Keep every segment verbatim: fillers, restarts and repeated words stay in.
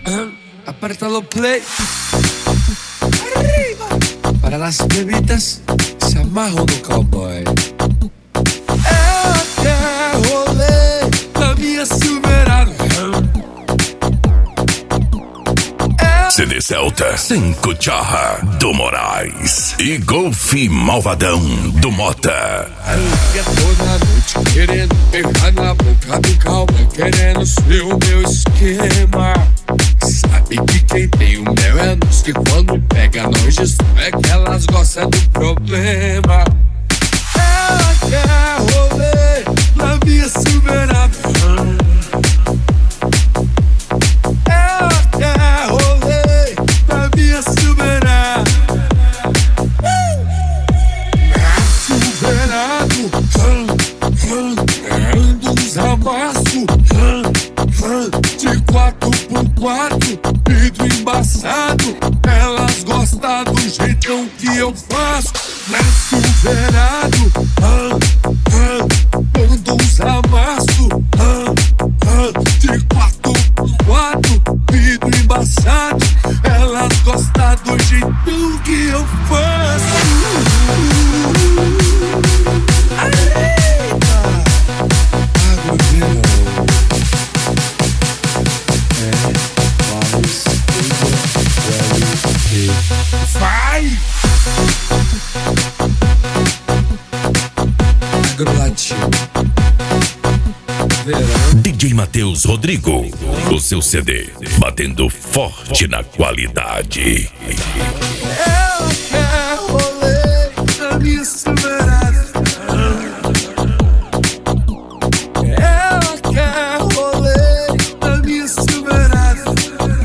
Aperta o play. Arriba. Para las bebidas, se amarram no cowboy. Ela quer rolê na minha Silverado. C D Celta, Cinco Charra do Moraes e Golfe Malvadão do Mota. Alegria toda noite, querendo pegar na boca do cowboy, querendo ser o meu esquema. Sabe que quem tem o mel é nós, que quando pega nós destrói, que elas gostam do problema. Ela quer rolê na minha Silverado. Ela quer rolê na minha Silverado. Na Silverado, ando uns amassos de quatro por quatro, vidro embaçado. Elas gostam do jeitão que eu faço. Na Silverado, ando uns amassos de quatro por quatro, vidro embaçado. Elas gostam do jeitão que eu faço. Eita, água verão. Vai! Agrolativo. D J Matheus Rodrigo, o seu C D, batendo forte na qualidade. Ela quer rolê na minha Silverado. Ela quer rolê na minha Silverado.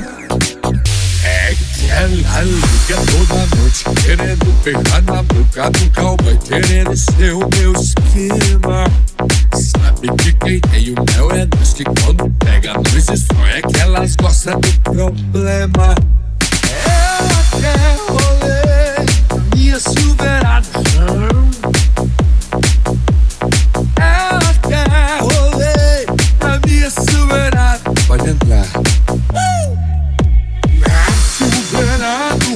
É que ela liga toda noite, querendo pegar na boca do cowboy, querendo ser o meu esquema. Sabe que quem tem o mel é nós, que quando pega nós destrói, é que elas gostam do problema. Ela quer rolê na minha Silverado. Ela quer rolê na minha Silverado. Pode entrar. Na Silverado,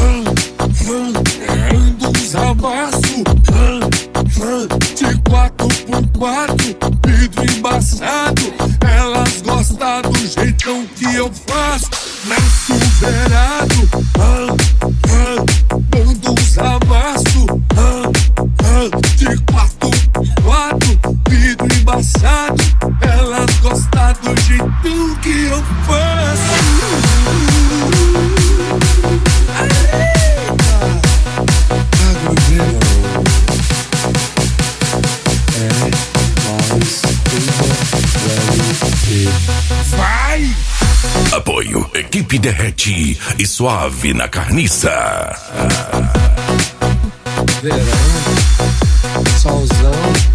ando uns amassos de quatro por quatro, vidro embaçado. Elas gostam do jeitão que eu faço. Na Silverado, ando uns amassos de quatro por quatro, vidro embaçado. Elas gostam do jeitão que eu faço. Água verão. Vai! Apoio, equipe Derrete e Suave na Carniça. Verão, solzão.